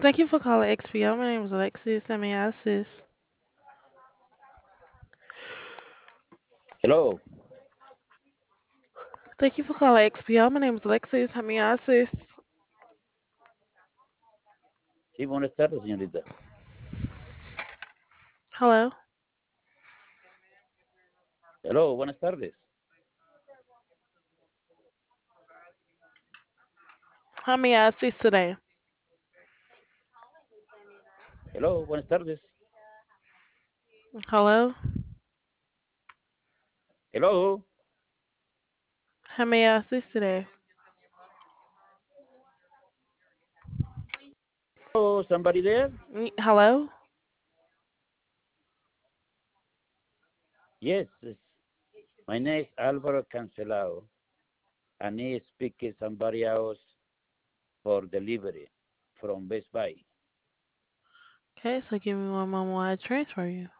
Thank you for calling XPO. My name is Alexis. How may I assist? Hello, Thank you for calling XPO. My name is Alexis. How may I assist? sí, buenas tardes, señorita. Hello. Hello, buenas tardes. How may I assist today? Hello, buenas tardes. Hello. Hello, How may I assist today? hello, somebody there? Hello. Yes, my name is Alvaro Cancelado. I need to speak to somebody else for delivery from Best Buy. Okay, so give me one moment while I transfer you.